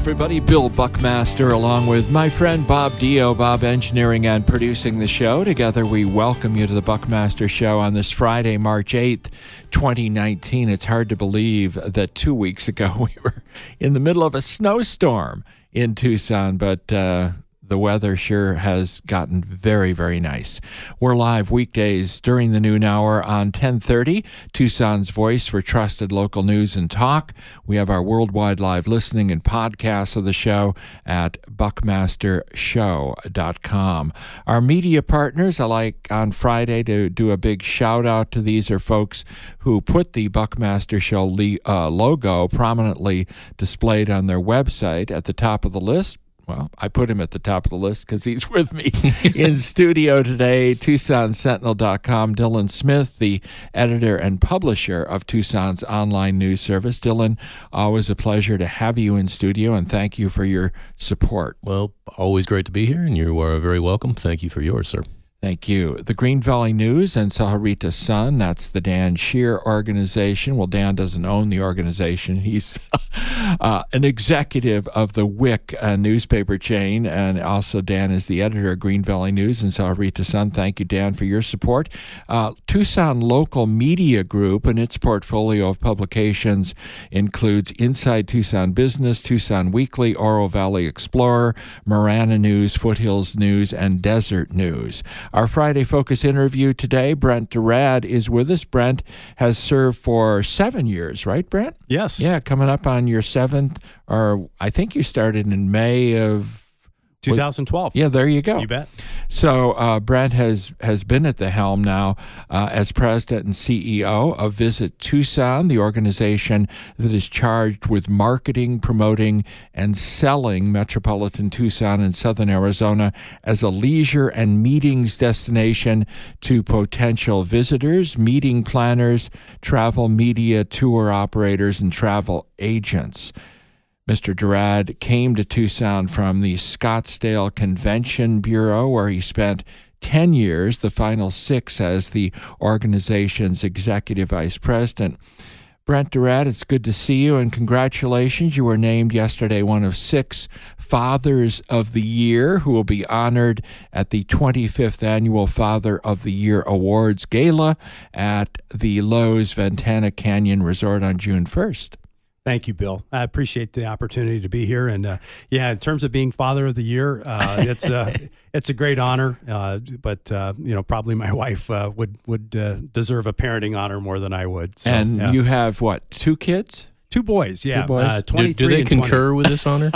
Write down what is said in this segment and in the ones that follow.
everybody. Bill Buckmaster along with my friend Bob Dio, Bob engineering and producing the show. Together we welcome you to the Buckmaster Show on this Friday, March 8th, 2019. It's hard to believe that 2 weeks ago we were in the middle of a snowstorm in Tucson, but the weather sure has gotten very, very nice. We're live weekdays during the noon hour on 1030, Tucson's voice for trusted local news and talk. We have our worldwide live listening and podcasts of the show at buckmastershow.com. Our media partners, I like on Friday to do a big shout out to these are folks who put the Buckmaster Show logo prominently displayed on their website at the top of the list. Well, I put him at the top of the list because he's with me in studio today. TucsonSentinel.com, Dylan Smith, the editor and publisher of Tucson's online news service. Dylan, always a pleasure to have you in studio, and thank you for your support. Well, always great to be here, and you are very welcome. Thank you for yours, sir. Thank you. The Green Valley News and Sahuarita Sun, that's the Dan Shear organization. Well, Dan doesn't own the organization. He's an executive of the WIC newspaper chain, and also Dan is the editor of Green Valley News and Sahuarita Sun. Thank you, Dan, for your support. Tucson Local Media Group and its portfolio of publications includes Inside Tucson Business, Tucson Weekly, Oro Valley Explorer, Marana News, Foothills News, and Desert News. Our Friday Focus interview today, Brent Durad is with us. Brent has served for 7 years, right, Brent? Yes. Yeah, coming up on your 7th, or I think you started in May of 2012. Yeah, there you go. You bet. So Brent has been at the helm now as president and CEO of Visit Tucson, the organization that is charged with marketing, promoting, and selling metropolitan Tucson and southern Arizona as a leisure and meetings destination to potential visitors, meeting planners, travel media, tour operators, and travel agents. Mr. Durad came to Tucson from the Scottsdale Convention Bureau, where he spent 10 years, the final 6 as the organization's executive vice president. Brent Durad, it's good to see you, and congratulations. You were named yesterday one of 6 Fathers of the Year who will be honored at the 25th Annual Father of the Year Awards Gala at the Lowe's Ventana Canyon Resort on June 1st. Thank you, Bill. I appreciate the opportunity to be here. And in terms of being Father of the Year, it's a great honor. But probably my wife would deserve a parenting honor more than I would. So, and you have what, 2 kids? 2 boys, yeah. 2 boys? 23 do they and concur 20. with this honor?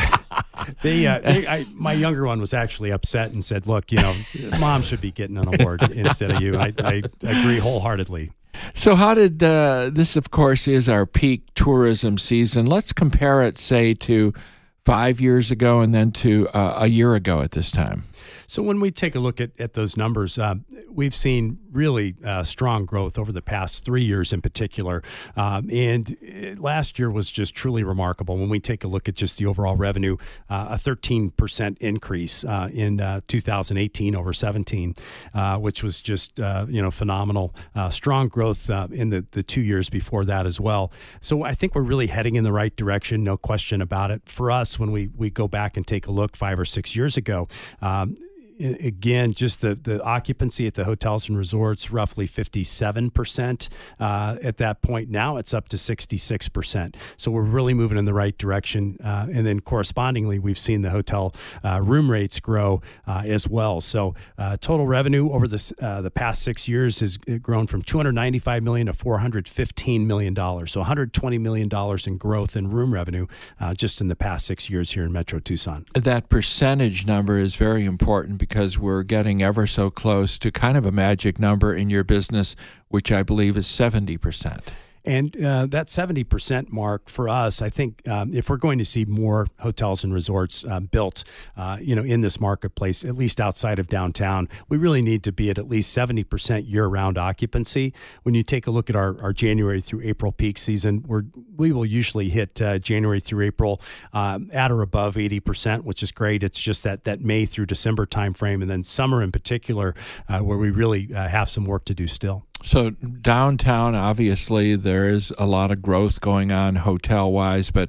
My younger one was actually upset and said, "Look, Mom should be getting an award instead of you." I agree wholeheartedly. So how did this, of course, is our peak tourism season. Let's compare it, say, to 5 years ago and then to a year ago at this time. So when we take a look at those numbers, we've seen really strong growth over the past 3 years in particular. And last year was just truly remarkable. When we take a look at just the overall revenue, a 13% increase in 2018 over 17, which was just phenomenal. Strong growth in the 2 years before that as well. So I think we're really heading in the right direction, no question about it. For us, when we go back and take a look 5 or 6 years ago, again, just the occupancy at the hotels and resorts, roughly 57% at that point. Now it's up to 66%. So we're really moving in the right direction. And then correspondingly, we've seen the hotel room rates grow as well. So total revenue over the past 6 years has grown from $295 million to $415 million. So $120 million in growth in room revenue just in the past 6 years here in Metro Tucson. That percentage number is very important because we're getting ever so close to kind of a magic number in your business, which I believe is 70%. And that 70% mark for us, I think if we're going to see more hotels and resorts built, in this marketplace, at least outside of downtown, we really need to be at least 70% year-round occupancy. When you take a look at our January through April peak season, we will usually hit January through April at or above 80%, which is great. It's just that May through December timeframe, and then summer in particular, where we really have some work to do still. So downtown, obviously, there is a lot of growth going on hotel-wise, but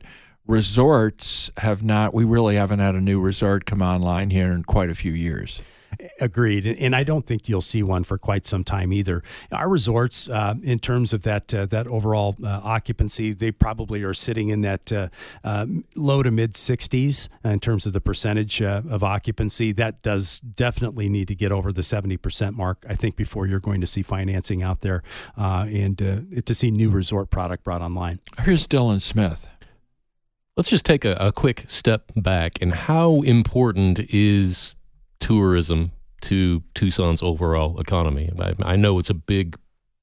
resorts have not. We really haven't had a new resort come online here in quite a few years. Agreed, and I don't think you'll see one for quite some time either. Our resorts, in terms of that overall occupancy, they probably are sitting in that low to mid 60s in terms of the percentage of occupancy. That does definitely need to get over the 70% mark, I think, before you're going to see financing out there and to see new resort product brought online. Here's Dylan Smith. Let's just take a quick step back. And how important is tourism to Tucson's overall economy? I know it's a big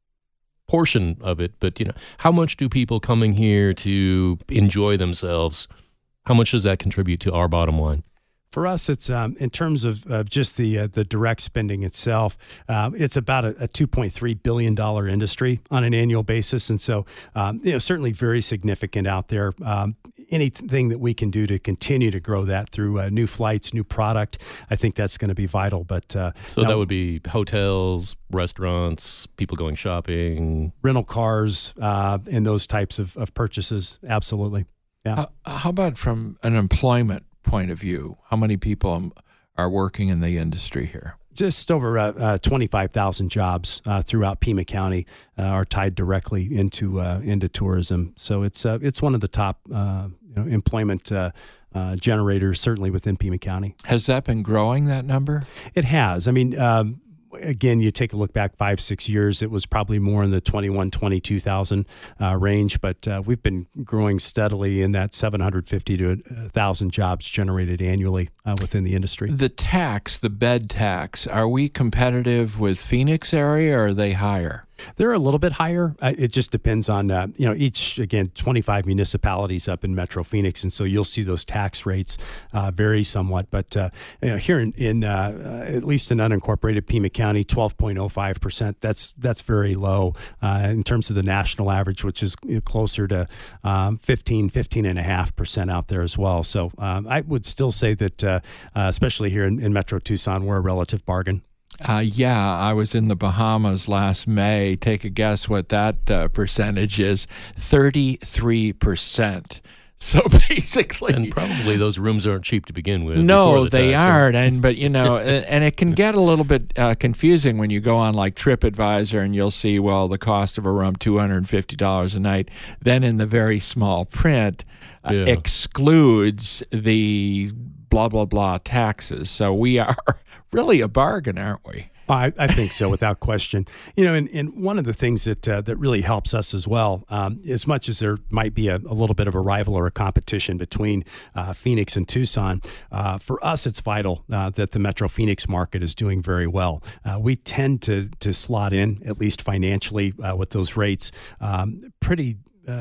portion of it, but how much do people coming here to enjoy themselves, how much does that contribute to our bottom line? For us, it's in terms of just the direct spending itself, it's about a $2.3 billion industry on an annual basis. And so, certainly very significant out there. Anything that we can do to continue to grow that through new flights, new product, I think that's going to be vital. But that would be hotels, restaurants, people going shopping, rental cars, and those types of purchases. Absolutely. Yeah. How about from an employment point of view? How many people are working in the industry here? Just over 25,000 jobs throughout Pima County are tied directly into tourism. So it's one of the top employment generators, certainly within Pima County. Has that been growing, that number? It has. I mean, again, you take a look back 5-6 years, it was probably more in the 22,000 range, but we've been growing steadily in that 750 to 1,000 jobs generated annually within the industry. The bed tax, are we competitive with Phoenix area, or are they higher? They're a little bit higher. It just depends on, each, again, 25 municipalities up in Metro Phoenix. And so you'll see those tax rates vary somewhat. But here in at least in unincorporated Pima County, 12.05%, that's very low in terms of the national average, which is closer to 15.5% out there as well. So I would still say that, especially here in Metro Tucson, we're a relative bargain. I was in the Bahamas last May. Take a guess what that percentage is. 33%. So basically, and probably those rooms aren't cheap to begin with. No, they aren't. But and it can get a little bit confusing when you go on like TripAdvisor and you'll see, well, the cost of a room $250 a night. Then in the very small print, excludes the blah blah blah taxes. So we are really a bargain, aren't we? I think so, without question. And one of the things that really helps us as well, as much as there might be a little bit of a rival or a competition between Phoenix and Tucson, for us it's vital that the Metro Phoenix market is doing very well. We tend to slot in, at least financially, with those rates pretty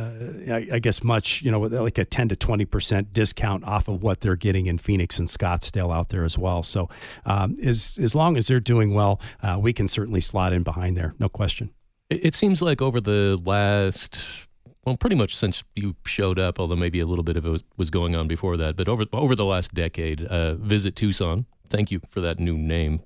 I guess much, like a 10 to 20% discount off of what they're getting in Phoenix and Scottsdale out there as well. So as long as they're doing well, we can certainly slot in behind there. No question. It seems like over the last, pretty much since you showed up, although maybe a little bit of it was going on before that, but over the last decade, Visit Tucson, thank you for that new name,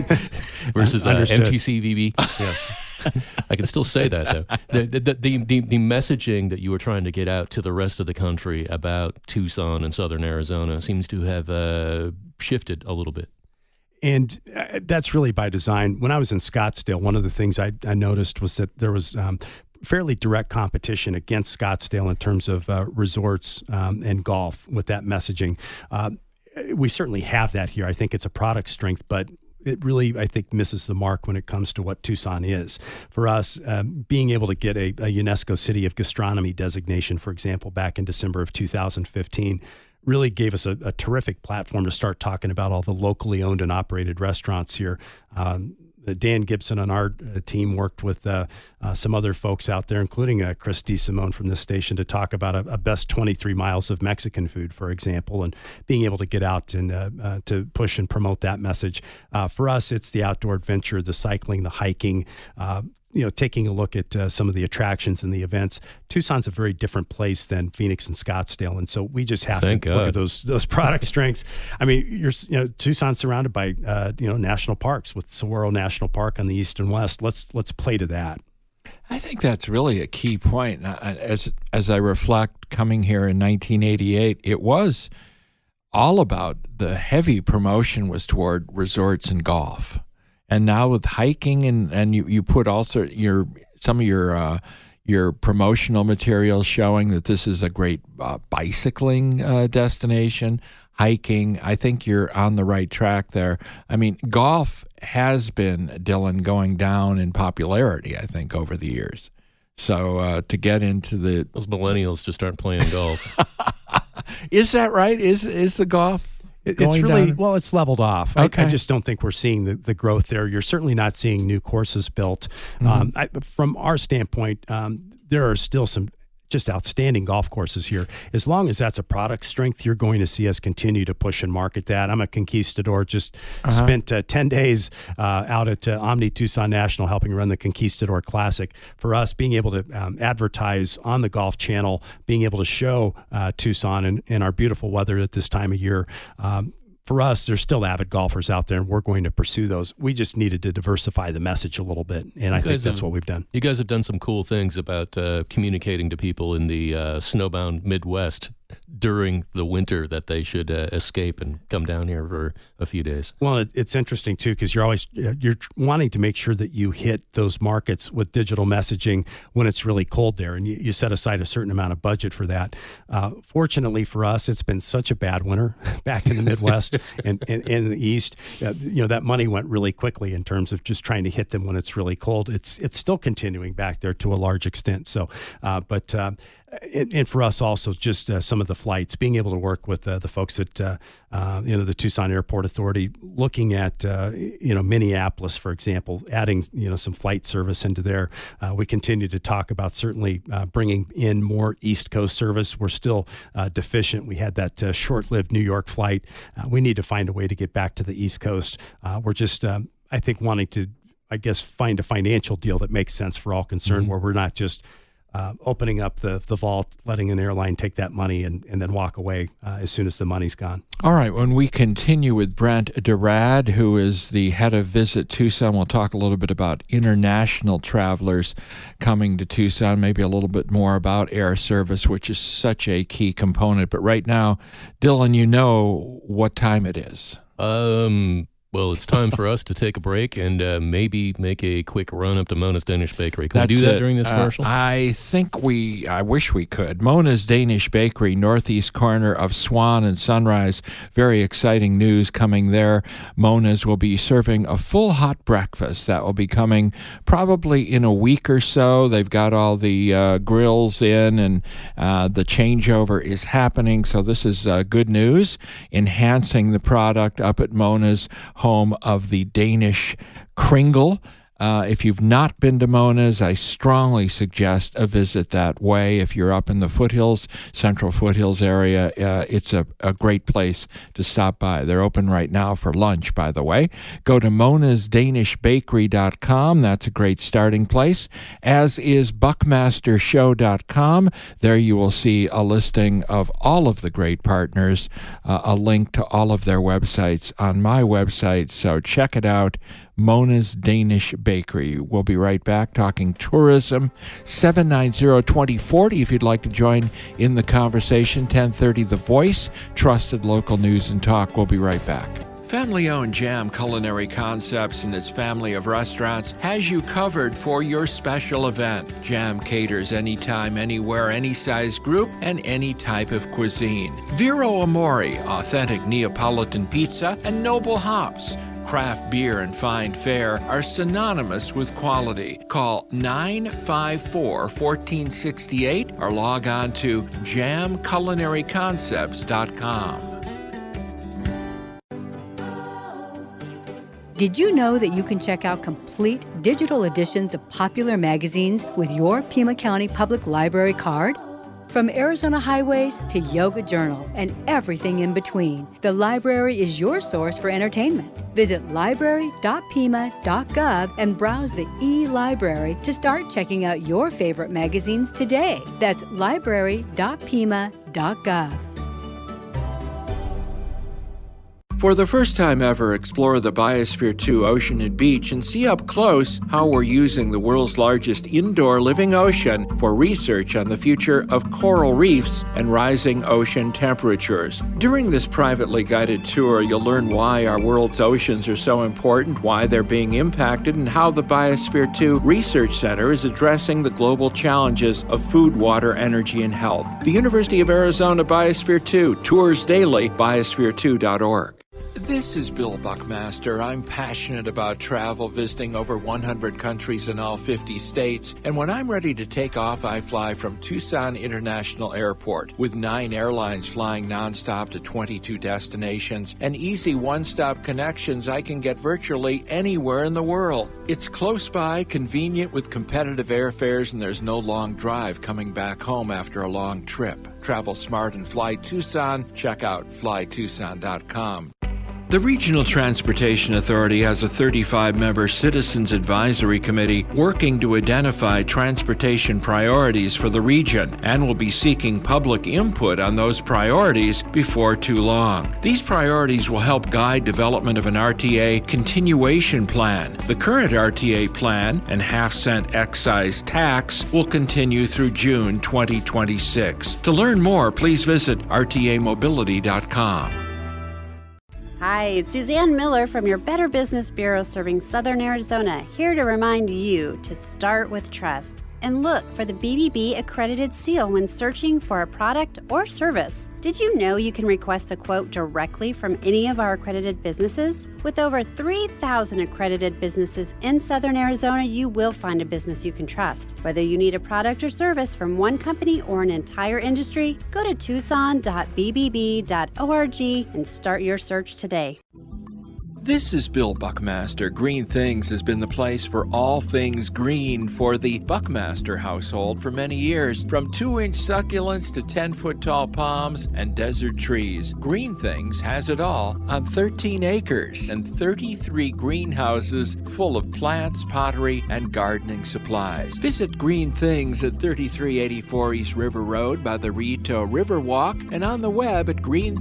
versus MTCVB. Yes. I can still say that, though. The messaging that you were trying to get out to the rest of the country about Tucson and Southern Arizona seems to have shifted a little bit. And that's really by design. When I was in Scottsdale, one of the things I noticed was that there was fairly direct competition against Scottsdale in terms of resorts and golf with that messaging. We certainly have that here. I think it's a product strength, but it really, I think, misses the mark when it comes to what Tucson is. For us, being able to get a UNESCO City of Gastronomy designation, for example, back in December of 2015, really gave us a terrific platform to start talking about all the locally owned and operated restaurants here. Dan Gibson on our team worked with some other folks out there, including Chris DeSimone from this station, to talk about a best 23 miles of Mexican food, for example, and being able to get out and to push and promote that message. For us, it's the outdoor adventure, the cycling, the hiking, taking a look at some of the attractions and the events. Tucson's a very different place than Phoenix and Scottsdale, and so we just have to look at those product strengths. I mean, Tucson's surrounded by national parks with Saguaro National Park on the east and west. Let's play to that. I think that's really a key point. As I reflect, coming here in 1988, it was all about the heavy promotion was toward resorts and golf. And now with hiking and you put also some of your promotional materials showing that this is a great bicycling destination, hiking. I think you're on the right track there. I mean, golf has been, Dylan, going down in popularity, I think, over the years. So to get into those millennials just aren't playing golf. Is that right? Is the golf? It's really down? Well, it's leveled off. Okay. I just don't think we're seeing the growth there. You're certainly not seeing new courses built. From our standpoint, there are still some just outstanding golf courses here. As long as that's a product strength, you're going to see us continue to push and market that. I'm a conquistador. Just spent 10 days out at Omni Tucson National helping run the Conquistador Classic. For us, being able to advertise on the Golf Channel, being able to show Tucson and our beautiful weather at this time of year, for us, there's still avid golfers out there, and we're going to pursue those. We just needed to diversify the message a little bit, and I think that's what we've done. You guys have done some cool things about communicating to people in the snowbound Midwest during the winter that they should escape and come down here for a few days. Well, it's interesting too, because you're wanting to make sure that you hit those markets with digital messaging when it's really cold there, and you set aside a certain amount of budget for that. Fortunately for us, it's been such a bad winter back in the Midwest and in the East. That money went really quickly in terms of just trying to hit them when it's really cold. It's still continuing back there to a large extent. So, and for us also, just some of the flights, being able to work with the folks at the Tucson Airport Authority, looking at Minneapolis, for example, adding some flight service into there. We continue to talk about certainly bringing in more East Coast service. We're still deficient. We had that short-lived New York flight. We need to find a way to get back to the East Coast. We're just, I think, wanting to, find a financial deal that makes sense for all concerned, where we're not just opening up the vault, letting an airline take that money and then walk away as soon as the money's gone. All right. When we continue with Brent Durad, who is the head of Visit Tucson, we'll talk a little bit about international travelers coming to Tucson, maybe a little bit more about air service, which is such a key component. But right now, Dylan, you know what time it is. Well, it's time for us to take a break and maybe make a quick run up to Mona's Danish Bakery. Can we do that during this commercial? I wish we could. Mona's Danish Bakery, northeast corner of Swan and Sunrise. Very exciting news coming there. Mona's will be serving a full hot breakfast. That will be coming probably in a week or so. They've got all the grills in and the changeover is happening. So this is good news, enhancing the product up at Mona's, home of the Danish Kringle. If you've not been to Mona's, I strongly suggest a visit that way. If you're up in the foothills, central foothills area, it's a great place to stop by. They're open right now for lunch, by the way. Go to monasdanishbakery.com. That's a great starting place, as is buckmastershow.com. There you will see a listing of all of the great partners, a link to all of their websites on my website, so check it out. Mona's Danish Bakery. We'll be right back talking tourism. 790-2040 if you'd like to join in the conversation. 1030 The Voice, trusted local news and talk. We'll be right back. Family-owned Jam Culinary Concepts and its family of restaurants has you covered for your special event. Jam caters anytime, anywhere, any size group, and any type of cuisine. Vero Amore, authentic Neapolitan pizza, and Noble Hops. Craft beer and fine fare are synonymous with quality. Call 954-1468 or log on to jamculinaryconcepts.com. Did you know that you can check out complete digital editions of popular magazines with your Pima County Public Library card? From Arizona Highways to Yoga Journal and everything in between, the library is your source for entertainment. Visit library.pima.gov and browse the e-library to start checking out your favorite magazines today. That's library.pima.gov. For the first time ever, explore the Biosphere 2 Ocean and Beach and see up close how we're using the world's largest indoor living ocean for research on the future of coral reefs and rising ocean temperatures. During this privately guided tour, you'll learn why our world's oceans are so important, why they're being impacted, and how the Biosphere 2 Research Center is addressing the global challenges of food, water, energy, and health. The University of Arizona Biosphere 2, tours daily, biosphere2.org. This is Bill Buckmaster. I'm passionate about travel, visiting over 100 countries in all 50 states. And when I'm ready to take off, I fly from Tucson International Airport. With 9 airlines flying nonstop to 22 destinations and easy one-stop connections, I can get virtually anywhere in the world. It's close by, convenient with competitive airfares, and there's no long drive coming back home after a long trip. Travel smart and fly Tucson. Check out flytucson.com. The Regional Transportation Authority has a 35-member Citizens Advisory Committee working to identify transportation priorities for the region and will be seeking public input on those priorities before too long. These priorities will help guide development of an RTA continuation plan. The current RTA plan and half-cent excise tax will continue through June 2026. To learn more, please visit rtamobility.com. Hi, it's Suzanne Miller from your Better Business Bureau serving Southern Arizona, here to remind you to start with trust and look for the BBB accredited seal when searching for a product or service. Did you know you can request a quote directly from any of our accredited businesses? With over 3,000 accredited businesses in Southern Arizona, you will find a business you can trust. Whether you need a product or service from one company or an entire industry, go to tucson.bbb.org and start your search today. This is Bill Buckmaster. Green Things has been the place for all things green for the Buckmaster household for many years. From 2-inch succulents to 10-foot tall palms and desert trees, Green Things has it all on 13 acres and 33 greenhouses full of plants, pottery, and gardening supplies. Visit Green Things at 3384 East River Road by the Rito Riverwalk and on the web at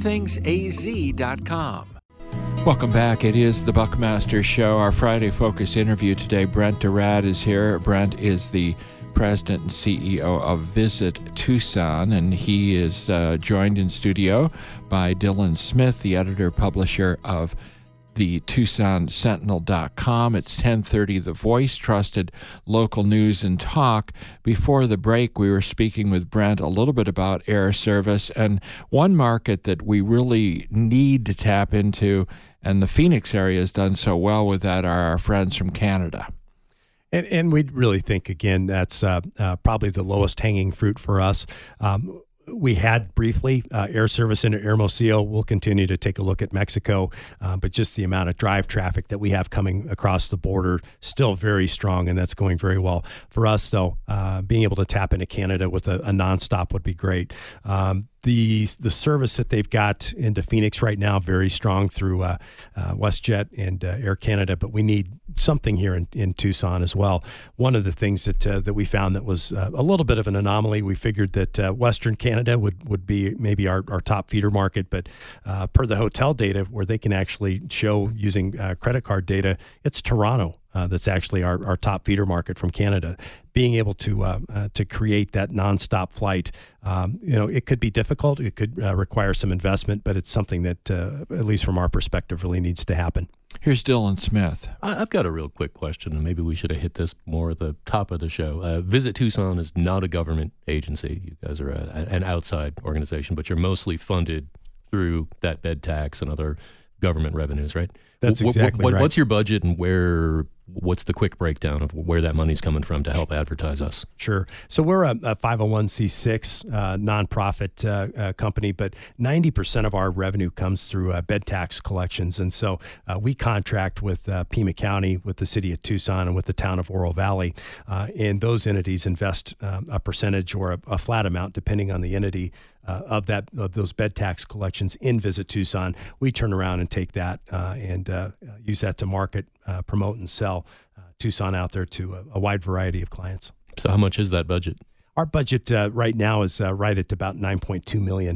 greenthingsaz.com. Welcome back. It is the Buckmaster Show. Our Friday Focus interview today, Brent Durad is here. Brent is the president and CEO of Visit Tucson, and he is joined in studio by Dylan Smith, the editor-publisher of the TucsonSentinel.com. It's 10:30, The Voice, trusted local news and talk. Before the break, we were speaking with Brent a little bit about air service, and one market that we really need to tap into, and the Phoenix area has done so well with that, are our friends from Canada. And we really think, again, that's probably the lowest hanging fruit for us. We had briefly air service into Hermosillo. We'll continue to take a look at Mexico, but just the amount of drive traffic that we have coming across the border, still very strong, and that's going very well. For us, though, being able to tap into Canada with a nonstop would be great. The service that they've got into Phoenix right now, very strong through WestJet and Air Canada, but we need something here in Tucson as well. One of the things that we found that was a little bit of an anomaly, we figured that Western Canada would be maybe our top feeder market, but per the hotel data, where they can actually show using credit card data, it's Toronto. That's actually our top feeder market from Canada. Being able to create that nonstop flight, it could be difficult. It could require some investment, but it's something that, at least from our perspective, really needs to happen. Here's Dylan Smith. I've got a real quick question, and maybe we should have hit this more at the top of the show. Visit Tucson is not a government agency. You guys are an outside organization, but you're mostly funded through that bed tax and other government revenues, right? That's exactly right. What's your budget, and what's the quick breakdown of where that money's coming from to help advertise us? Sure. So we're a 501c6 nonprofit company, but 90% of our revenue comes through bed tax collections. And so we contract with Pima County, with the city of Tucson, and with the town of Oro Valley. And those entities invest a percentage or a flat amount, depending on the entity, of those bed tax collections in Visit Tucson. We turn around and take that and use that to market, promote, and sell Tucson out there to a wide variety of clients. So how much is that budget? Our budget right now is right at about $9.2 million.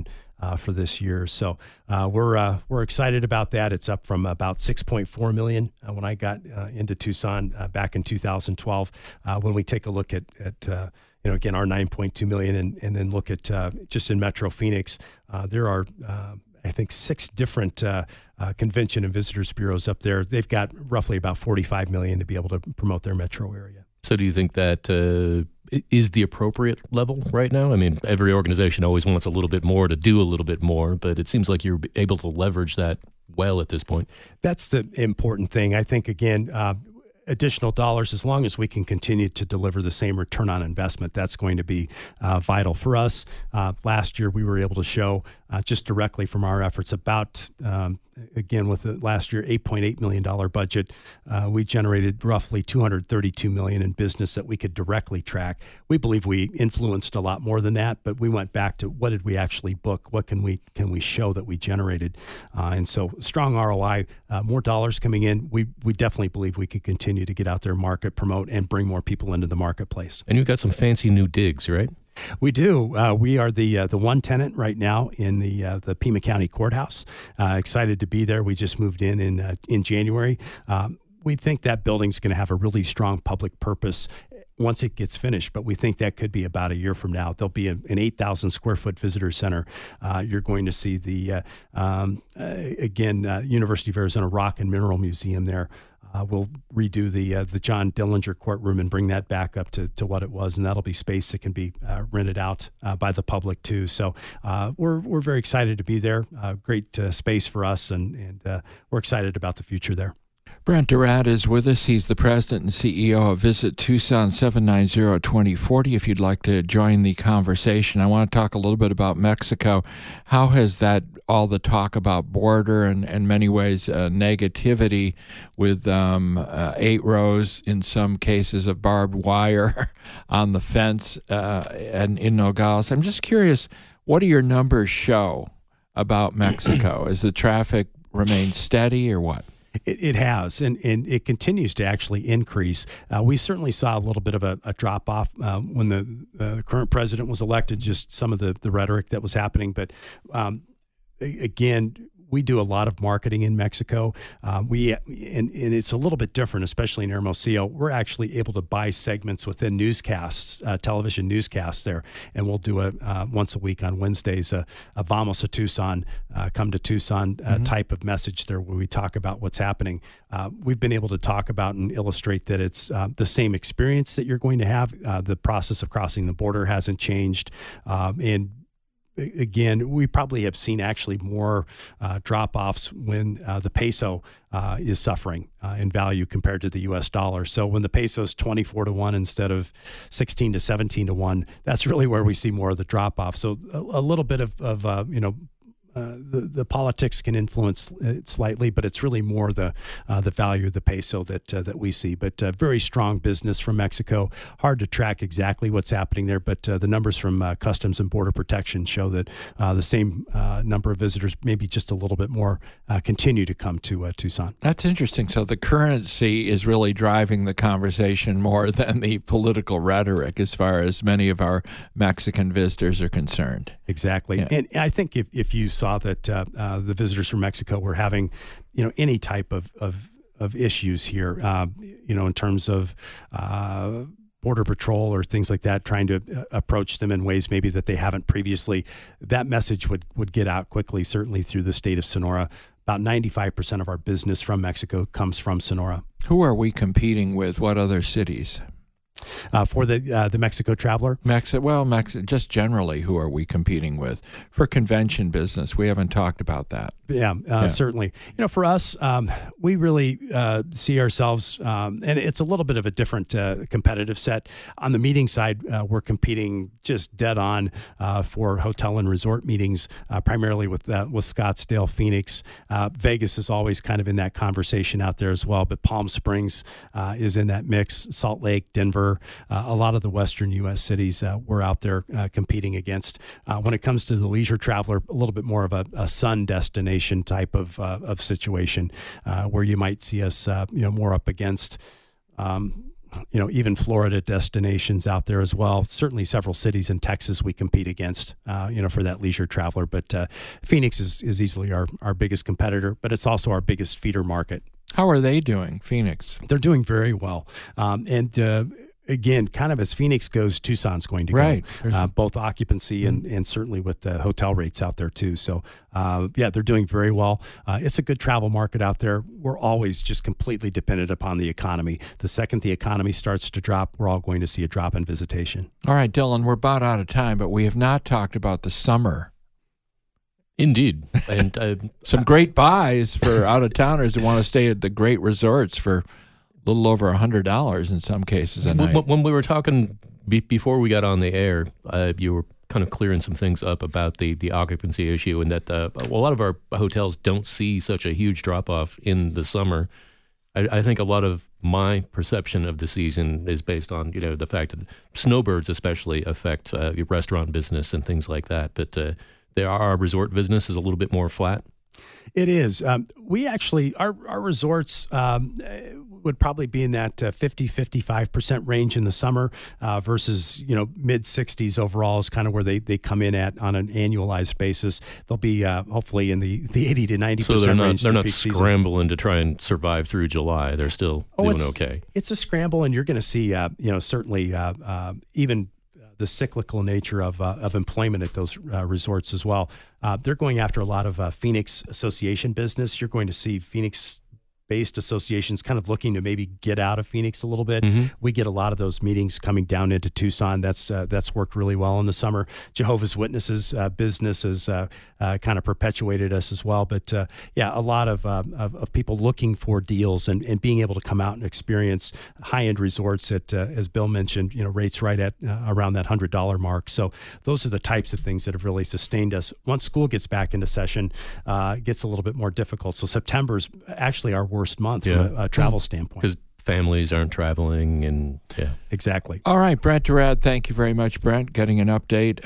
for this year. So we're excited about that. It's up from about 6.4 million when I got into Tucson back in 2012. When we take a look at again, our 9.2 million, and then look at just in Metro Phoenix, there are I think 6 different convention and visitors bureaus up there. They've got roughly about 45 million to be able to promote their metro area. So do you think that is the appropriate level right now? I mean, every organization always wants a little bit more to do a little bit more, but it seems like you're able to leverage that well at this point. That's the important thing. I think, again, additional dollars, as long as we can continue to deliver the same return on investment, that's going to be vital for us. Last year, we were able to show just directly from our efforts about, again, with the last year $8.8 million budget, we generated roughly $232 million in business that we could directly track. We believe we influenced a lot more than that, but we went back to what did we actually book? What can we show that we generated? And so strong ROI, more dollars coming in. We definitely believe we could continue to get out there, market, promote, and bring more people into the marketplace. And you've got some fancy new digs, right? We do. We are the one tenant right now in the Pima County Courthouse. Excited to be there. We just moved in January. We think that building's going to have a really strong public purpose once it gets finished, but we think that could be about a year from now. There'll be an 8,000 square foot visitor center. You're going to see the University of Arizona Rock and Mineral Museum there. We'll redo the John Dillinger courtroom and bring that back up to what it was, and that'll be space that can be rented out by the public too. So we're very excited to be there. Great space for us, and we're excited about the future there. Brent Durant is with us. He's the president and CEO of Visit Tucson, 790-2040. If you'd like to join the conversation, I want to talk a little bit about Mexico. How has that, all the talk about border and in many ways negativity with 8 rows in some cases of barbed wire on the fence and in Nogales? I'm just curious, what do your numbers show about Mexico? Has the traffic remained steady or what? It has, and it continues to actually increase. We certainly saw a little bit of a drop-off when the current president was elected, just some of the rhetoric that was happening. But again, we do a lot of marketing in Mexico. And it's a little bit different, especially in Hermosillo. We're actually able to buy segments within newscasts, television newscasts there, and we'll do once a week on Wednesdays a Vamos to Tucson, come to Tucson type of message there where we talk about what's happening. We've been able to talk about and illustrate that it's the same experience that you're going to have. The process of crossing the border hasn't changed, and again, we probably have seen actually more drop-offs when the peso is suffering in value compared to the U.S. dollar. So when the peso is 24 to 1 instead of 16 to 17 to 1, that's really where we see more of the drop-off. So a little bit of the politics can influence it slightly, but it's really more the value of the peso that we see. But very strong business from Mexico. Hard to track exactly what's happening there, but the numbers from Customs and Border Protection show that the same number of visitors, maybe just a little bit more, continue to come to Tucson. That's interesting. So the currency is really driving the conversation more than the political rhetoric as far as many of our Mexican visitors are concerned. Exactly. Yeah. And I think if you saw that the visitors from Mexico were having, any type of issues here, in terms of Border Patrol or things like that, trying to approach them in ways maybe that they haven't previously, that message would get out quickly, certainly through the state of Sonora. About 95% of our business from Mexico comes from Sonora. Who are we competing with? What other cities? For the Mexico traveler? Just generally, who are we competing with? For convention business, we haven't talked about that. Yeah. Certainly. For us, we really see ourselves, and it's a little bit of a different competitive set. On the meeting side, we're competing just dead on for hotel and resort meetings, primarily with Scottsdale, Phoenix. Vegas is always kind of in that conversation out there as well, but Palm Springs is in that mix. Salt Lake, Denver, a lot of the western U.S. cities we're out there competing against. When it comes to the leisure traveler, a little bit more of a sun destination type of situation where you might see us, more up against even Florida destinations out there as well. Certainly several cities in Texas we compete against, for that leisure traveler. But Phoenix is easily our biggest competitor, but it's also our biggest feeder market. How are they doing, Phoenix? They're doing very well. Again, kind of as Phoenix goes, Tucson's going to right. go, both occupancy and certainly with the hotel rates out there too. So, they're doing very well. It's a good travel market out there. We're always just completely dependent upon the economy. The second the economy starts to drop, we're all going to see a drop in visitation. All right, Dylan, we're about out of time, but we have not talked about the summer. Indeed. And some great buys for out-of-towners who want to stay at the great resorts for little over $100 in some cases a night. When we were talking before we got on the air, you were kind of clearing some things up about the occupancy issue, and that a lot of our hotels don't see such a huge drop-off in the summer. I think a lot of my perception of the season is based on the fact that snowbirds especially affect restaurant business and things like that. But our resort business is a little bit more flat. It is. We actually, our resorts would probably be in that 50-55% range in the summer versus, mid-60s overall is kind of where they come in at on an annualized basis. They'll be hopefully in the 80 to 90% range. So they're not scrambling to try and survive through July. They're still doing okay. It's a scramble, and you're going to see, certainly even the cyclical nature of employment at those resorts as well. They're going after a lot of Phoenix association business. You're going to see Phoenix-based associations kind of looking to maybe get out of Phoenix a little bit. Mm-hmm. We get a lot of those meetings coming down into Tucson. That's worked really well in the summer. Jehovah's Witnesses business has kind of perpetuated us as well. But a lot of people looking for deals and being able to come out and experience high-end resorts at, as Bill mentioned, rates right at around that $100 mark. So those are the types of things that have really sustained us. Once school gets back into session, it gets a little bit more difficult. So September's actually our worst month from a travel standpoint. Because families aren't traveling and Exactly. All right, Brent Durad, thank you very much, Brent. Getting an update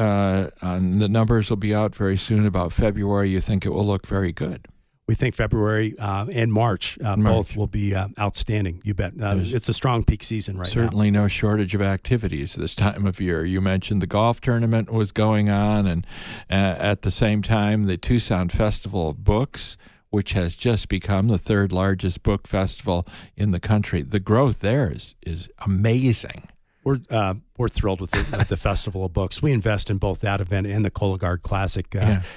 on the numbers will be out very soon about February. You think it will look very good? We think February and March both will be outstanding. You bet. It's a strong peak season right now. Certainly no shortage of activities this time of year. You mentioned the golf tournament was going on, and at the same time, the Tucson Festival of Books, which has just become the third largest book festival in the country. The growth there is amazing. We're thrilled with the Festival of Books. We invest in both that event and the Cologuard Classic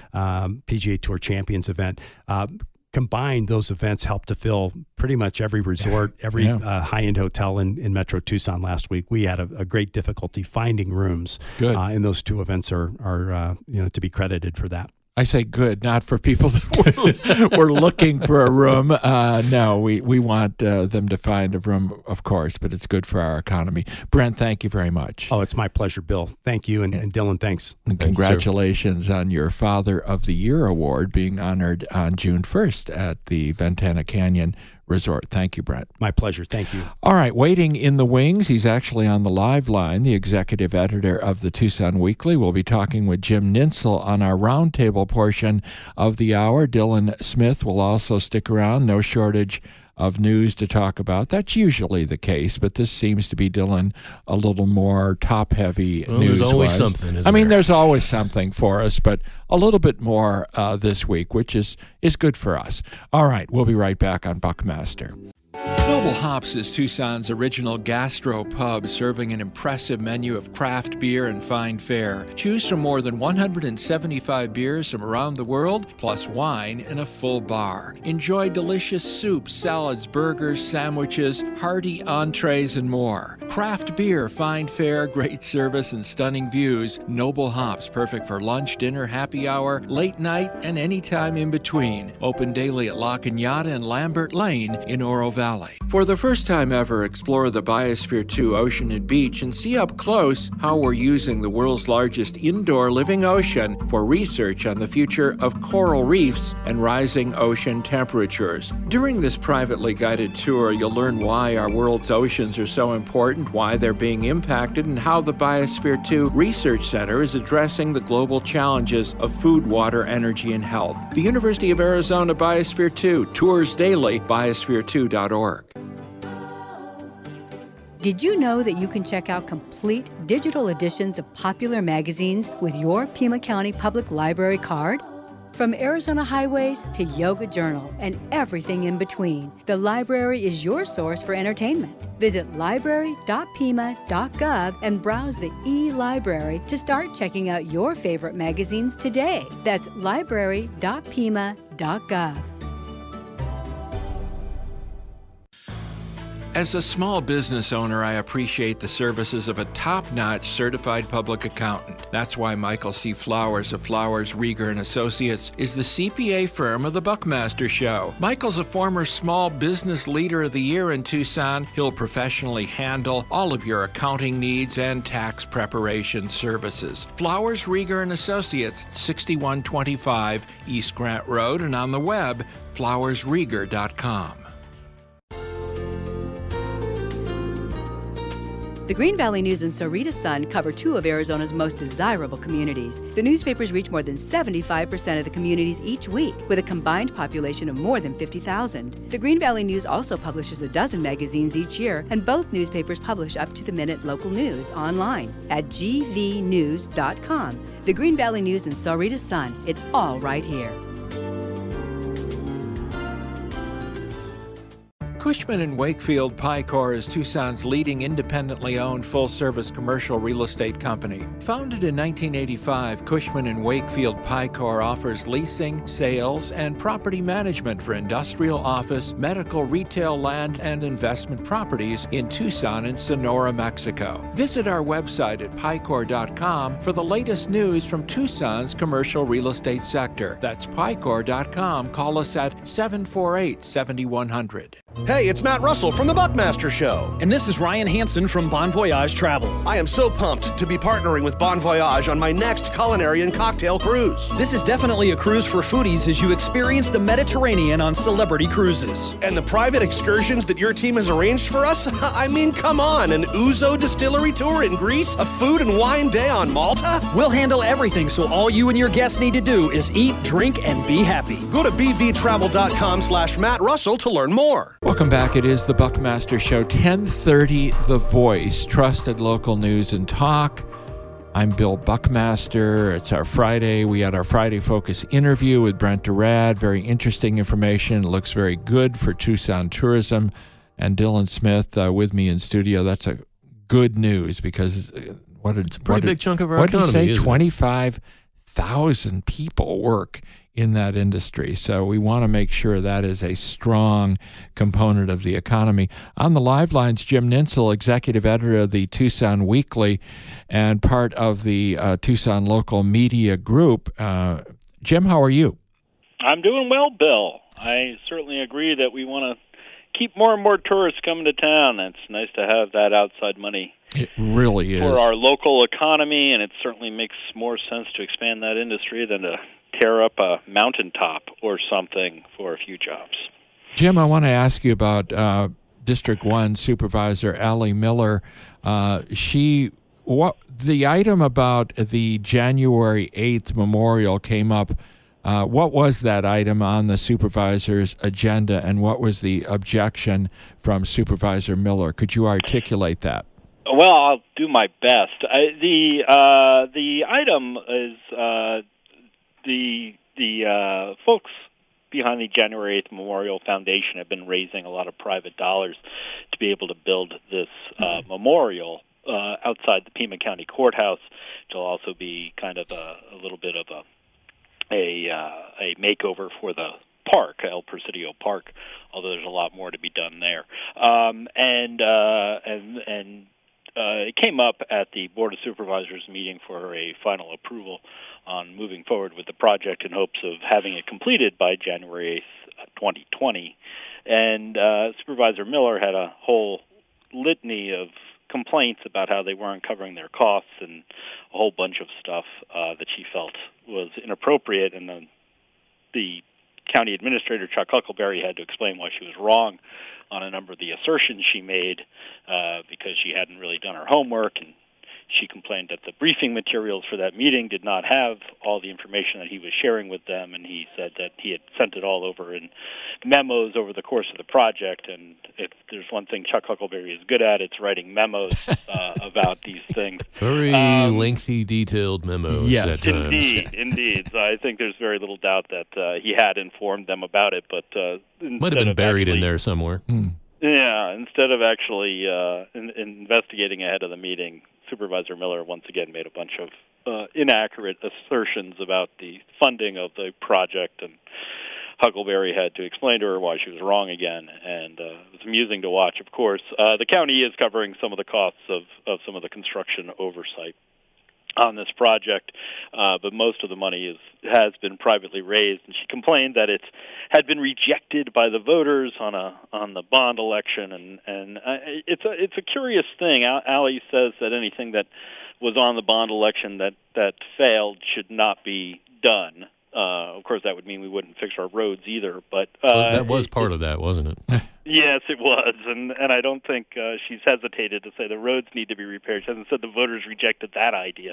PGA Tour Champions event. Combined, those events helped to fill pretty much every resort, every high-end hotel in Metro Tucson last week. We had a great difficulty finding rooms, and those two events are to be credited for that. I say good, not for people that were looking for a room. No, we want them to find a room, of course, but it's good for our economy. Brent, thank you very much. Oh, it's my pleasure, Bill. Thank you, and Dylan, thanks. And congratulations on your Father of the Year award being honored on June 1st at the Ventana Canyon Resort. Thank you, Brent. My pleasure. Thank you. All right, waiting in the wings, he's actually on the live line, the executive editor of the Tucson Weekly. We'll be talking with Jim Ninsel on our roundtable portion of the hour. Dylan Smith will also stick around. No shortage of news to talk about. That's usually the case, but this seems to be, Dylan, a little more top-heavy news-wise. There's always something, isn't there? There's always something for us, but a little bit more this week, which is good for us. All right, we'll be right back on Buckmaster. Noble Hops is Tucson's original gastro pub, serving an impressive menu of craft beer and fine fare. Choose from more than 175 beers from around the world, plus wine and a full bar. Enjoy delicious soups, salads, burgers, sandwiches, hearty entrees, and more. Craft beer, fine fare, great service, and stunning views. Noble Hops, perfect for lunch, dinner, happy hour, late night, and any time in between. Open daily at La Cañada and Lambert Lane in Oro Valley. For the first time ever, explore the Biosphere 2 Ocean and Beach and see up close how we're using the world's largest indoor living ocean for research on the future of coral reefs and rising ocean temperatures. During this privately guided tour, you'll learn why our world's oceans are so important, why they're being impacted, and how the Biosphere 2 Research Center is addressing the global challenges of food, water, energy, and health. The University of Arizona Biosphere 2, tours daily, biosphere2.org. Did you know that you can check out complete digital editions of popular magazines with your Pima County Public Library card? From Arizona Highways to Yoga Journal and everything in between, the library is your source for entertainment. Visit library.pima.gov and browse the e-library to start checking out your favorite magazines today. That's library.pima.gov. As a small business owner, I appreciate the services of a top-notch certified public accountant. That's why Michael C. Flowers of Flowers, Rieger & Associates is the CPA firm of the Buckmaster Show. Michael's a former Small Business Leader of the Year in Tucson. He'll professionally handle all of your accounting needs and tax preparation services. Flowers, Rieger & Associates, 6125 East Grant Road, and on the web, flowersrieger.com. The Green Valley News and Sarita Sun cover two of Arizona's most desirable communities. The newspapers reach more than 75% of the communities each week, with a combined population of more than 50,000. The Green Valley News also publishes a dozen magazines each year, and both newspapers publish up-to-the-minute local news online at gvnews.com. The Green Valley News and Sarita Sun, it's all right here. Cushman & Wakefield Picor is Tucson's leading independently owned full-service commercial real estate company. Founded in 1985, Cushman & Wakefield Picor offers leasing, sales, and property management for industrial, office, medical, retail, land, and investment properties in Tucson and Sonora, Mexico. Visit our website at picor.com for the latest news from Tucson's commercial real estate sector. That's picor.com. Call us at 748-7100. Hey, it's Matt Russell from the Buckmaster Show. And this is Ryan Hansen from Bon Voyage Travel. I am so pumped to be partnering with Bon Voyage on my next culinary and cocktail cruise. This is definitely a cruise for foodies as you experience the Mediterranean on Celebrity Cruises. And the private excursions that your team has arranged for us? I mean, come on, an Ouzo distillery tour in Greece, a food and wine day on Malta? We'll handle everything, so all you and your guests need to do is eat, drink, and be happy. Go to bvtravel.com/Matt Russell to learn more. Welcome back. It is the Buckmaster Show, 1030 The Voice, trusted local news and talk. I'm Bill Buckmaster. It's our Friday. We had our Friday Focus interview with Brent Durad. Very interesting information. It looks very good for Tucson tourism. And Dylan Smith with me in studio. That's a good news because it's a pretty big chunk of our economy. What did he say? 25,000 people work in that industry. So we want to make sure that is a strong component of the economy. On the live lines, Jim Ninsel, executive editor of the Tucson Weekly and part of the Tucson Local Media Group. Jim, how are you? I'm doing well, Bill. I certainly agree that we want to keep more and more tourists coming to town. It's nice to have that outside money. It really is. For our local economy, and it certainly makes more sense to expand that industry than to tear up a mountaintop or something for a few jobs. Jim, I want to ask you about District 1 Supervisor Allie Miller. The item about the January 8th memorial came up. What was that item on the supervisor's agenda, and what was the objection from Supervisor Miller? Could you articulate that? Well, I'll do my best. The item is the folks behind the January 8th Memorial Foundation have been raising a lot of private dollars to be able to build this memorial outside the Pima County Courthouse. It'll also be kind of a little bit of a makeover for the park, El Presidio Park, although there's a lot more to be done there. It came up at the Board of Supervisors meeting for a final approval on moving forward with the project in hopes of having it completed by January 8th, 2020. And Supervisor Miller had a whole litany of complaints about how they weren't covering their costs and a whole bunch of stuff that she felt was inappropriate. And then the county administrator, Chuck Huckleberry, had to explain why she was wrong on a number of the assertions she made because she hadn't really done her homework, and She complained that the briefing materials for that meeting did not have all the information that he was sharing with them, and he said that he had sent it all over in memos over the course of the project. And if there's one thing Chuck Huckleberry is good at, it's writing memos about these things. Very lengthy, detailed memos. Yes, at times. Indeed. So I think there's very little doubt that he had informed them about it, but might have been buried in there somewhere. Yeah, instead of actually investigating ahead of the meeting, Supervisor Miller once again made a bunch of inaccurate assertions about the funding of the project, and Huckleberry had to explain to her why she was wrong again, and it was amusing to watch, of course. The county is covering some of the costs of some of the construction oversight on this project, but most of the money has been privately raised, and she complained that it had been rejected by the voters on the bond election, and it's a curious thing. Allie says that anything that was on the bond election that failed should not be done. Of course, that would mean we wouldn't fix our roads either. But that was part of that, wasn't it? Yes, it was, and I don't think she's hesitated to say the roads need to be repaired. She hasn't said the voters rejected that idea,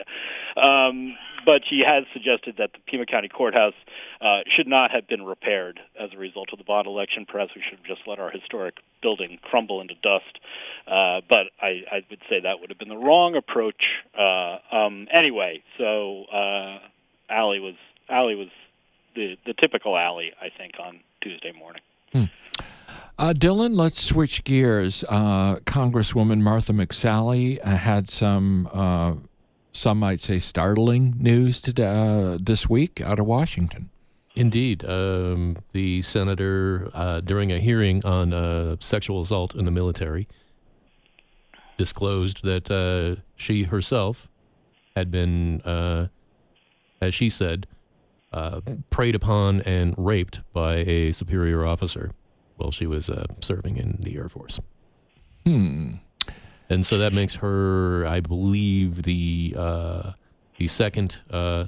but she has suggested that the Pima County Courthouse should not have been repaired as a result of the bond election. Perhaps we should have just let our historic building crumble into dust. But I would say that would have been the wrong approach. Anyway, so Allie was the typical Allie, I think, on Tuesday morning. Dylan, let's switch gears. Congresswoman Martha McSally had some might say startling news this week out of Washington. Indeed. The senator, during a hearing on sexual assault in the military, disclosed that she herself had been, as she said, preyed upon and raped by a superior officer while she was serving in the Air Force. And so that makes her, I believe, the second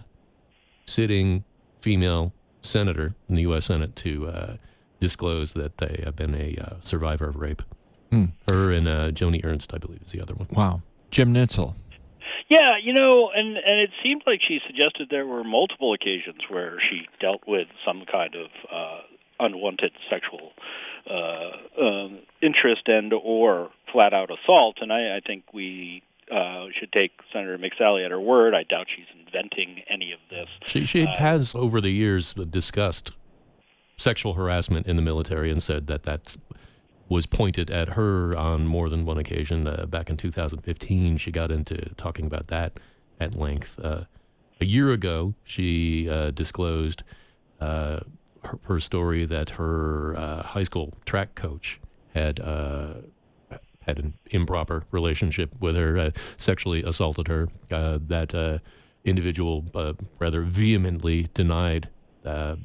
sitting female senator in the U.S. Senate to disclose that they have been a survivor of rape. Her and Joni Ernst, I believe, is the other one. Wow. Jim Nitzel. Yeah, and it seemed like she suggested there were multiple occasions where she dealt with some kind of unwanted sexual interest and or flat-out assault, and I think we should take Senator McSally at her word. I doubt she's inventing any of this. She has, over the years, discussed sexual harassment in the military and said that was pointed at her on more than one occasion. Back in 2015, she got into talking about that at length. A year ago, she disclosed her story that her high school track coach had an improper relationship with her, sexually assaulted her. That individual rather vehemently denied her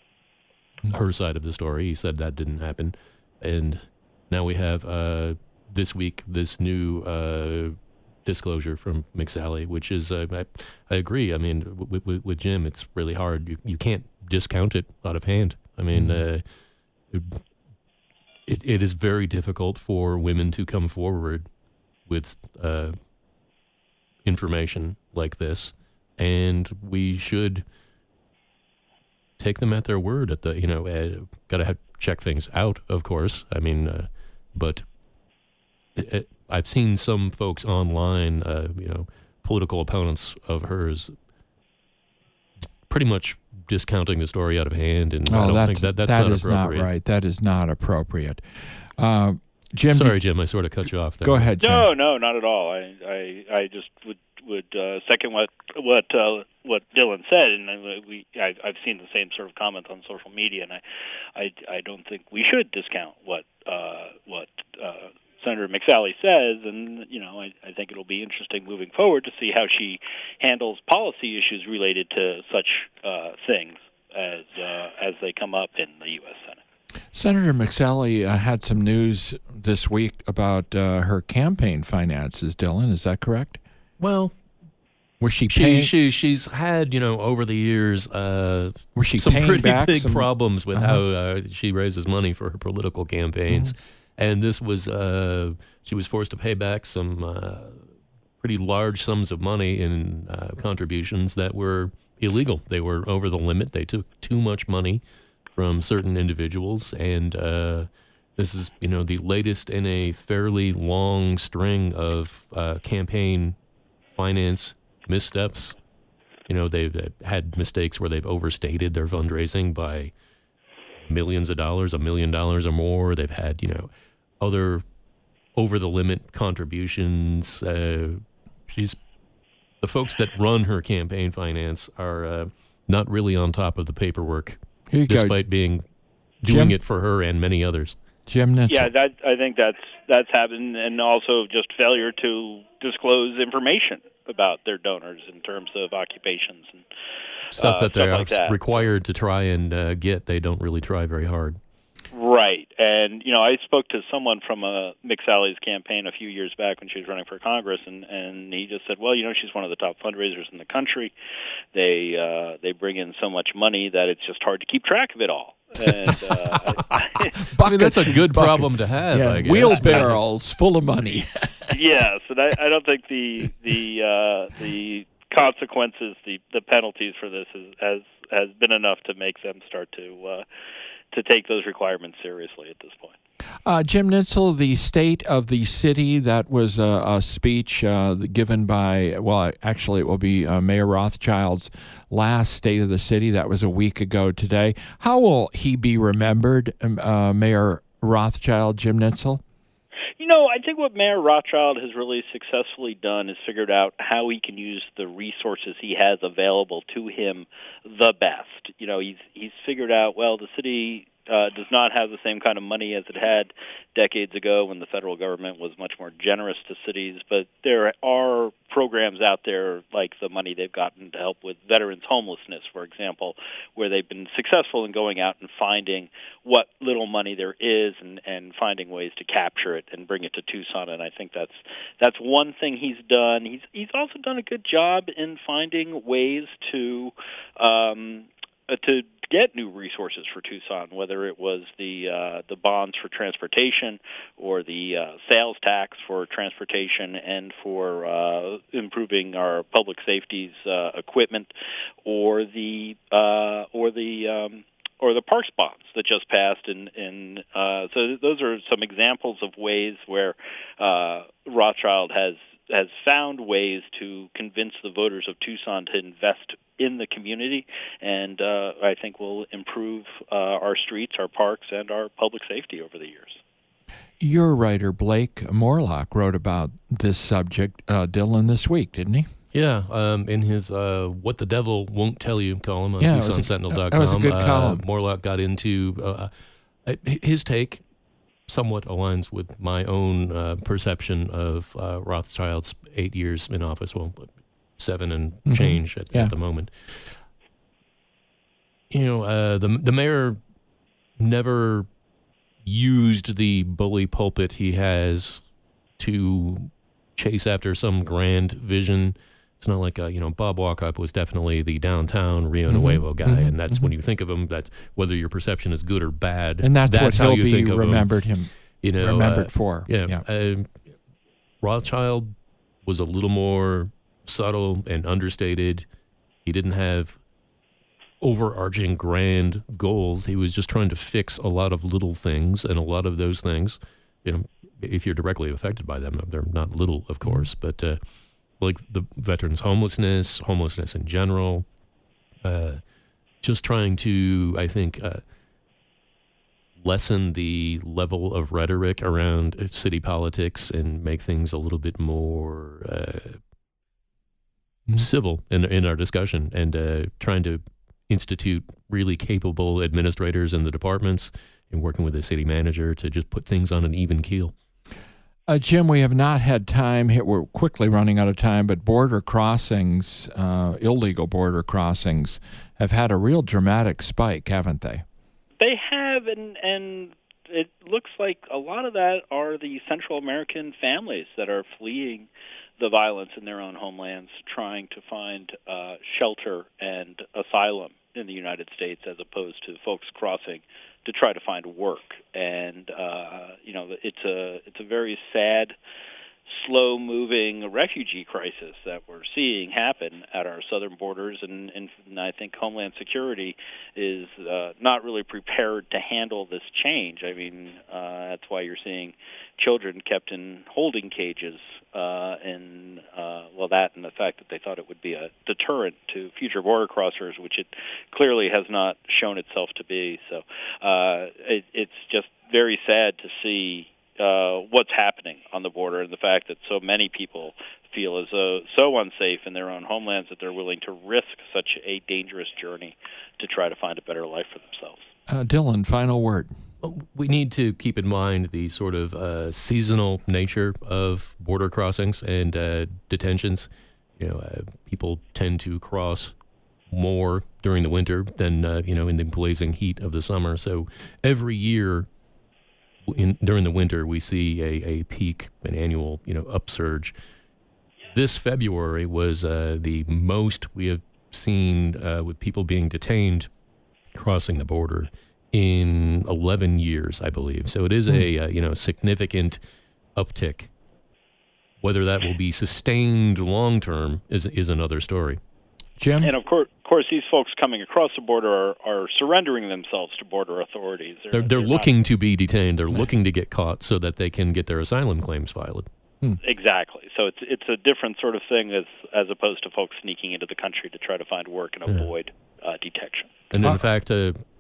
side of the story. He said that didn't happen. And now we have this week this new disclosure from McSally, which is, I agree. I mean, with Jim, it's really hard. You can't discount it out of hand. I mean, it is very difficult for women to come forward with information like this, and we should take them at their word. At the got to check things out, of course. I mean, but I've seen some folks online, political opponents of hers, pretty much discounting the story out of hand, and I don't think that's not appropriate. That is not right. That is not appropriate. Jim, sorry, Jim, I sort of cut you off there. Go ahead, Jim. No, not at all. I just would second what Dylan said, and I've seen the same sort of comments on social media, and I don't think we should discount what Senator McSally says, and I think it'll be interesting moving forward to see how she handles policy issues related to such things as they come up in the U.S. Senate. Senator McSally had some news this week about her campaign finances. Dylan, is that correct? Well, was she paying? She's had over the years was she some paying pretty back big problems with how she raises money for her political campaigns. And this was she was forced to pay back some pretty large sums of money in contributions that were illegal. They were over the limit. They took too much money from certain individuals, and this is, the latest in a fairly long string of campaign finance missteps. They've had mistakes where they've overstated their fundraising by millions of dollars, $1 million or more. They've had, other over-the-limit contributions. The folks that run her campaign finance are not really on top of the paperwork, despite doing it for her and many others. Jim Nitzel. Yeah, I think that's happened, and also just failure to disclose information about their donors in terms of occupations and stuff that they're like that. Required to try and get. They don't really try very hard. Right. And, I spoke to someone from Mick Sally's campaign a few years back when she was running for Congress, and he just said, well, she's one of the top fundraisers in the country. They bring in so much money that it's just hard to keep track of it all. And that's a good problem to have, yeah, I guess. Wheelbarrows full of money. Yes, and I don't think the consequences, the penalties for this has been enough to make them start to take those requirements seriously at this point. Jim Nitzel, the state of the city, that was a speech given by, actually it will be Mayor Rothschild's last State of the City. That was a week ago today. How will he be remembered, Mayor Rothschild, Jim Nitzel? I think what Mayor Rothschild has really successfully done is figured out how he can use the resources he has available to him the best. He's figured out, the city does not have the same kind of money as it had decades ago when the federal government was much more generous to cities, but there are programs out there like the money they've gotten to help with veterans' homelessness, for example, where they've been successful in going out and finding what little money there is and finding ways to capture it and bring it to Tucson. And I think that's one thing he's done. He's also done a good job in finding ways to get new resources for Tucson, whether it was the bonds for transportation or the sales tax for transportation and for improving our public safety's equipment, or the parks bonds that just passed. So those are some examples of ways where Rothschild has found ways to convince the voters of Tucson to invest in the community, and I think will improve our streets, our parks, and our public safety over the years. Your writer, Blake Morlock, wrote about this subject, Dylan, this week, didn't he? Yeah, in his What the Devil Won't Tell You column on TucsonSentinel.com. That was a good column. Morlock got into his take somewhat aligns with my own perception of Rothschild's 8 years in office, 7 and change at the moment. The mayor never used the bully pulpit he has to chase after some grand vision. It's not like, Bob Walkup was definitely the downtown Rio Nuevo guy, and that's when you think of him, that's whether your perception is good or bad. And that's what how he'll you be think of remembered him. Remembered for. Rothschild was a little more subtle and understated. He didn't have overarching grand goals. He was just trying to fix a lot of little things, and a lot of those things, if you're directly affected by them, they're not little, of course, but like the veterans' homelessness in general, just trying to, I think, lessen the level of rhetoric around city politics and make things a little bit more civil in our discussion, and trying to institute really capable administrators in the departments and working with the city manager to just put things on an even keel. Jim, we have not had time here. We're quickly running out of time, but border crossings, illegal border crossings, have had a real dramatic spike, haven't they? They have, and it looks like a lot of that are the Central American families that are fleeing the violence in their own homelands, trying to find shelter and asylum in the United States, as opposed to folks crossing to try to find work. And it's a very sad slow-moving refugee crisis that we're seeing happen at our southern borders, and I think Homeland Security is not really prepared to handle this change. I mean, that's why you're seeing children kept in holding cages, that and the fact that they thought it would be a deterrent to future border crossers, which it clearly has not shown itself to be. So it's just very sad to see what's happening on the border, and the fact that so many people feel as though so unsafe in their own homelands that they're willing to risk such a dangerous journey to try to find a better life for themselves. Dylan, final word. We need to keep in mind the sort of seasonal nature of border crossings and detentions. People tend to cross more during the winter than in the blazing heat of the summer. So every year during the winter, we see a peak, an annual upsurge. This February was the most we have seen with people being detained crossing the border in 11 years, I believe. So it is a significant uptick. Whether that will be sustained long term is another story. Jim? And of course, these folks coming across the border are surrendering themselves to border authorities. They're looking to be detained. They're looking to get caught so that they can get their asylum claims filed. Exactly. So it's a different sort of thing as opposed to folks sneaking into the country to try to find work and avoid detection. And in fact,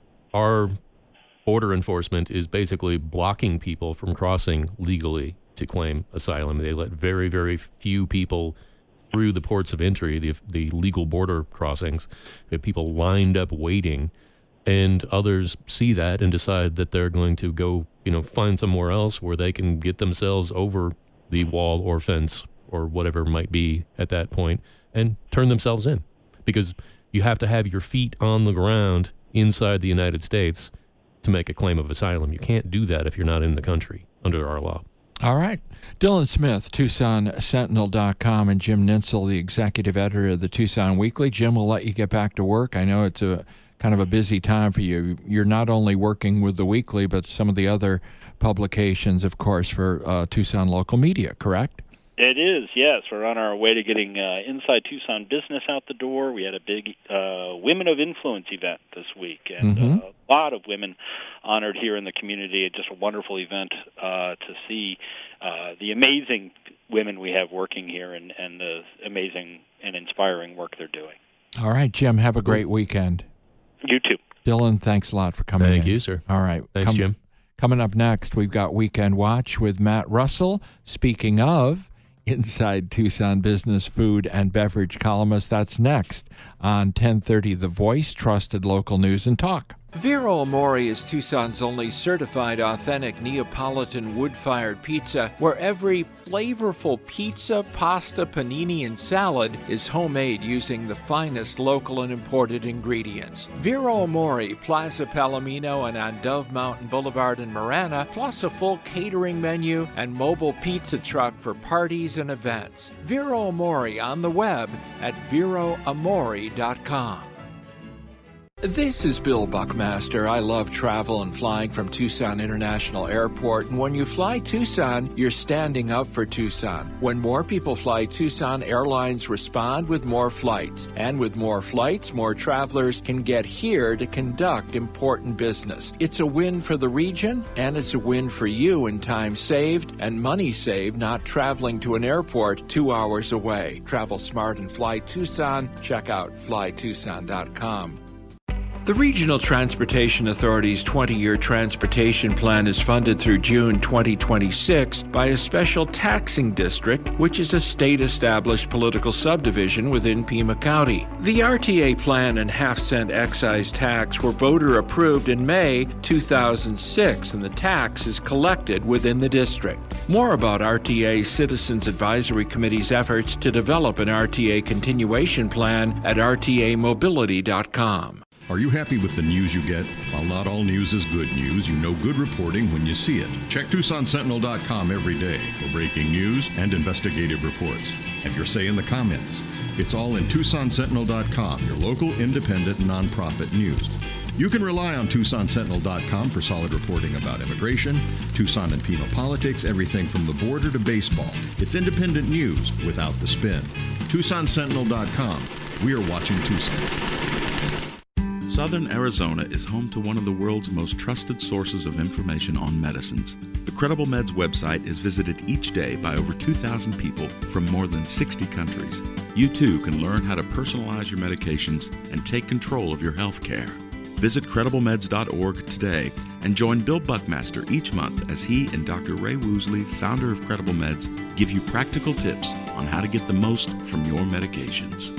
our border enforcement is basically blocking people from crossing legally to claim asylum. They let very, very few people through the ports of entry, the legal border crossings. We have people lined up waiting, and others see that and decide that they're going to go, find somewhere else where they can get themselves over the wall or fence or whatever it might be at that point and turn themselves in. Because you have to have your feet on the ground inside the United States to make a claim of asylum. You can't do that if you're not in the country under our law. All right. Dylan Smith, TucsonSentinel.com, and Jim Nintzel, the executive editor of the Tucson Weekly. Jim, we'll let you get back to work. I know it's a kind of a busy time for you. You're not only working with the Weekly, but some of the other publications, of course, for Tucson local media, correct? It is, yes. We're on our way to getting Inside Tucson Business out the door. We had a big Women of Influence event this week, and a lot of women honored here in the community. Just a wonderful event to see the amazing women we have working here and the amazing and inspiring work they're doing. All right, Jim, have a great weekend. You too. Dylan, thanks a lot for coming in. Thank you, sir. All right. Thanks, Jim. Coming up next, we've got Weekend Watch with Matt Russell. Speaking of Inside Tucson Business, food and beverage columnist. That's next on 1030 The Voice, trusted local news and talk. Vero Amore is Tucson's only certified authentic Neapolitan wood-fired pizza, where every flavorful pizza, pasta, panini, and salad is homemade using the finest local and imported ingredients. Vero Amore, Plaza Palomino, and on Dove Mountain Boulevard in Marana, plus a full catering menu and mobile pizza truck for parties and events. Vero Amore on the web at veroamore.com. This is Bill Buckmaster. I love travel and flying from Tucson International Airport. And when you fly Tucson, you're standing up for Tucson. When more people fly Tucson, airlines respond with more flights. And with more flights, more travelers can get here to conduct important business. It's a win for the region, and it's a win for you in time saved and money saved not traveling to an airport 2 hours away. Travel smart and fly Tucson. Check out flytucson.com. The Regional Transportation Authority's 20-year transportation plan is funded through June 2026 by a special taxing district, which is a state-established political subdivision within Pima County. The RTA plan and half-cent excise tax were voter-approved in May 2006, and the tax is collected within the district. More about RTA Citizens Advisory Committee's efforts to develop an RTA continuation plan at rtamobility.com. Are you happy with the news you get? While not all news is good news, you know good reporting when you see it. Check TucsonSentinel.com every day for breaking news and investigative reports. Have your say in the comments. It's all in TucsonSentinel.com, your local independent nonprofit news. You can rely on TucsonSentinel.com for solid reporting about immigration, Tucson and Pima politics, everything from the border to baseball. It's independent news without the spin. TucsonSentinel.com. We are watching Tucson. Southern Arizona is home to one of the world's most trusted sources of information on medicines. The Credible Meds website is visited each day by over 2,000 people from more than 60 countries. You too can learn how to personalize your medications and take control of your health care. Visit CredibleMeds.org today and join Bill Buckmaster each month as he and Dr. Ray Woosley, founder of Credible Meds, give you practical tips on how to get the most from your medications.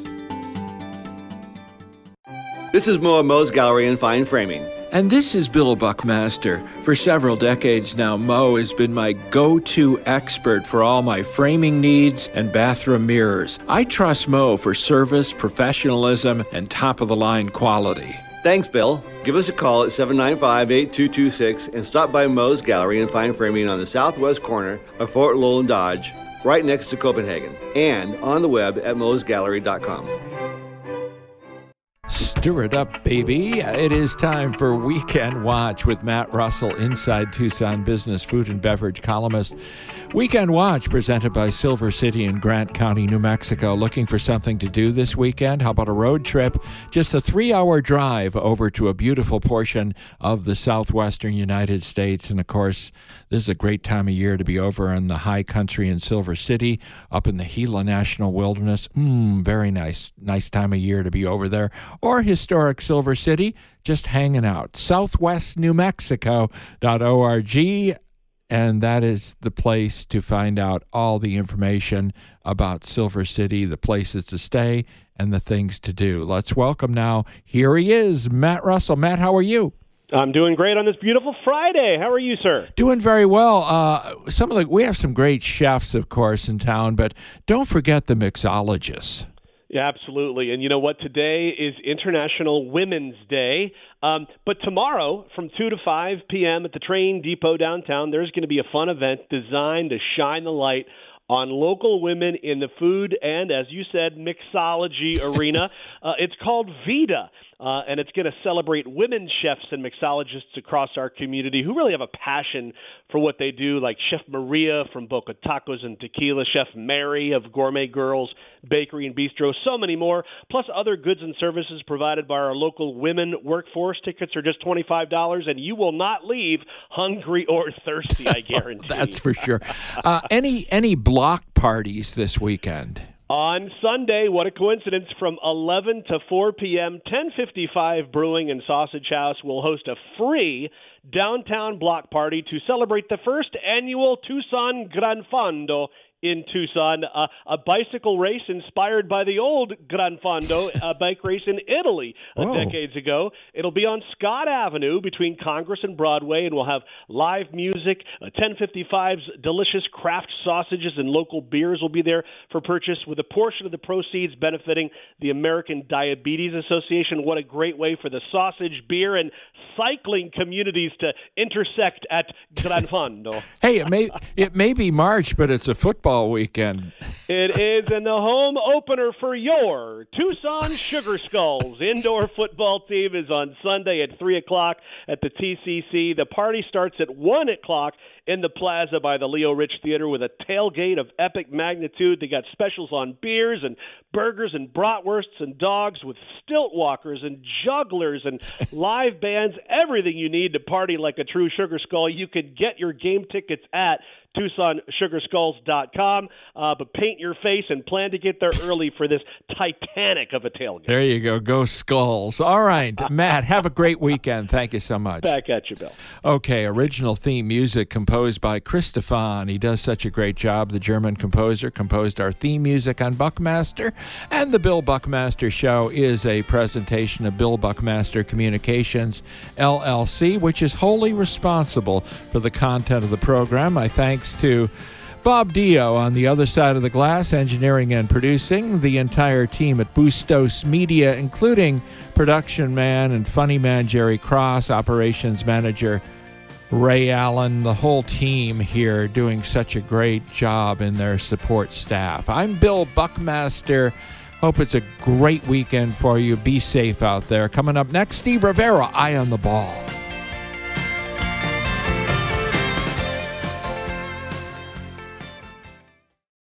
This is Mo at Mo's Gallery and Fine Framing. And this is Bill Buckmaster. For several decades now, Mo has been my go-to expert for all my framing needs and bathroom mirrors. I trust Mo for service, professionalism, and top-of-the-line quality. Thanks, Bill. Give us a call at 795-8226 and stop by Mo's Gallery and Fine Framing on the southwest corner of Fort Lowell and Dodge, right next to Copenhagen, and on the web at mosgallery.com. Stir it up, baby. It is time for Weekend Watch with Matt Russell, Inside Tucson business, food, and beverage columnist. Weekend Watch presented by Silver City in Grant County, New Mexico. Looking for something to do this weekend? How about a road trip? Just a 3-hour drive over to a beautiful portion of the southwestern United States. And of course, this is a great time of year to be over in the high country in Silver City, up in the Gila National Wilderness. Very nice. Nice time of year to be over there. Or historic Silver City, just hanging out. southwestnewmexico.org. And that is the place to find out all the information about Silver City, the places to stay, and the things to do. Let's welcome now, here he is, Matt Russell. Matt, how are you? I'm doing great on this beautiful Friday. How are you, sir? Doing very well. We have some great chefs, of course, in town, but don't forget the mixologists. Yeah, absolutely. And you know what? Today is International Women's Day. But tomorrow from 2 to 5 p.m. at the Train Depot downtown, there's going to be a fun event designed to shine the light on local women in the food and, as you said, mixology arena. It's called Vida. And it's going to celebrate women chefs and mixologists across our community who really have a passion for what they do, like Chef Maria from Boca Tacos and Tequila, Chef Mary of Gourmet Girls Bakery and Bistro, so many more, plus other goods and services provided by our local women workforce. Tickets are just $25, and you will not leave hungry or thirsty, I guarantee. That's for sure. Any block parties this weekend? On Sunday, what a coincidence, from 11 to 4 p.m., 1055 Brewing and Sausage House will host a free downtown block party to celebrate the first annual Tucson Gran Fondo in Tucson, a bicycle race inspired by the old Gran Fondo, a bike race in Italy decades ago. It'll be on Scott Avenue between Congress and Broadway, and we'll have live music. 1055's delicious craft sausages and local beers will be there for purchase, with a portion of the proceeds benefiting the American Diabetes Association. What a great way for the sausage, beer, and cycling communities to intersect at Gran Fondo. Hey, it may be March, but it's a football weekend. It is, and the home opener for your Tucson Sugar Skulls indoor football team is on Sunday at 3 o'clock at the TCC. The party starts at 1 o'clock in the plaza by the Leo Rich Theater with a tailgate of epic magnitude. They got specials on beers and burgers and bratwursts and dogs with stilt walkers and jugglers and live bands, everything you need to party like a true Sugar Skull. You can get your game tickets at TucsonSugarskulls.com, but paint your face and plan to get there early for this Titanic of a tailgate. There you go. Go Skulls. All right, Matt, have a great weekend. Thank you so much. Back at you, Bill. Okay, original theme music composed by Christophan. He does such a great job. The German composer composed our theme music on Buckmaster, and the Bill Buckmaster Show is a presentation of Bill Buckmaster Communications, LLC, which is wholly responsible for the content of the program. My thanks to Bob Dio on the other side of the glass, engineering and producing, the entire team at Bustos Media, including production man and funny man Jerry Cross, operations manager Ray Allen, the whole team here doing such a great job in their support staff. I'm Bill Buckmaster. Hope it's a great weekend for you. Be safe out there. Coming up next, Steve Rivera, Eye on the Ball.